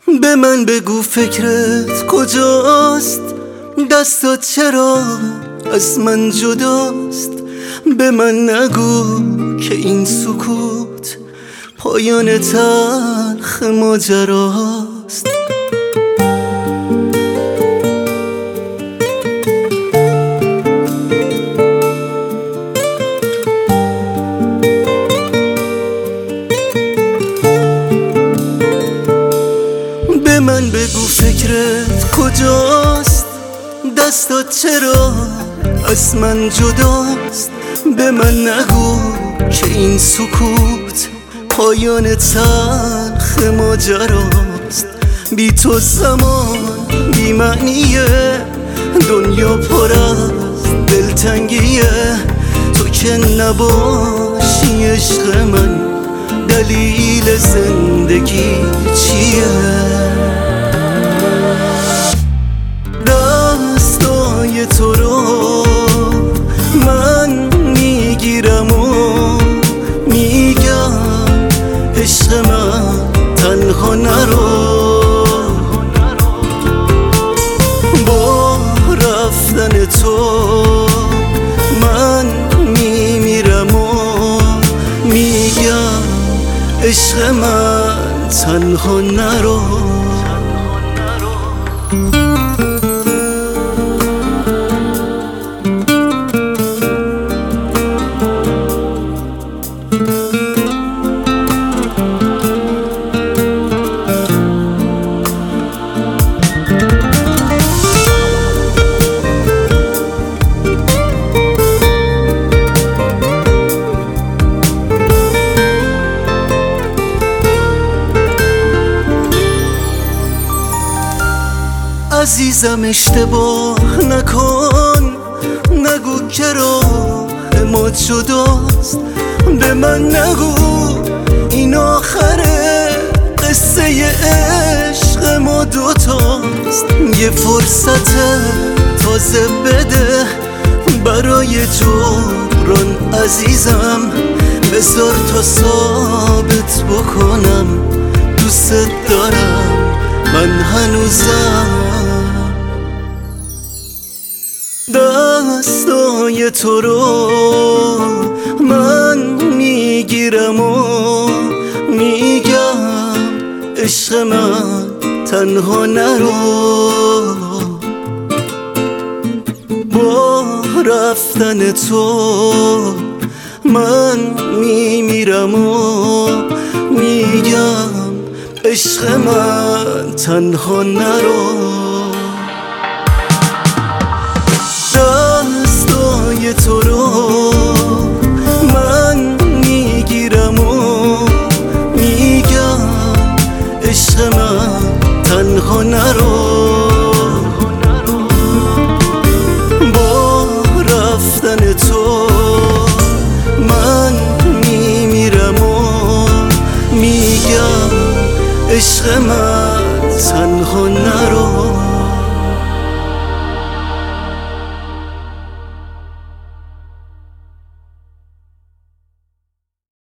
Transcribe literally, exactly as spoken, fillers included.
به من بگو فکرت کجاست، دستات چرا از من جداست. به من نگو که این سکوت پایان تلخ ماجراست. به من بگو فکرت کجاست، دستات چرا از من جداست. به من نگو که این سکوت پایان تلخ ماجراست. بی تو زمان بی معنیه، دنیا پر از دلتنگیه. تو که نباشی عشق من، دلیل زندگی چیه؟ دستای تو رو من میگیرم و میگم عشق من تنها نرو. با رفتن تو من میمیرم و میگم عشق من تنها نرو. عزیزم اشتباه نکن، نگو که راه ما جداست. به من نگو این آخره قصه عشق ما دوتاست. یه فرصت تازه بده برای جبران عزیزم. بذار تا ثابت بکنم دوست دارم من هنوزم. دستای تو رو من میگیرم و میگم عشق من تنها نرو. با رفتن تو من میمیرم و میگم عشق من تنها نرو. دستای تو رو من میگیرم و میگم عشق من تنها نرو. با رفتن تو من میمیرم و میگم عشق من تنها نرو.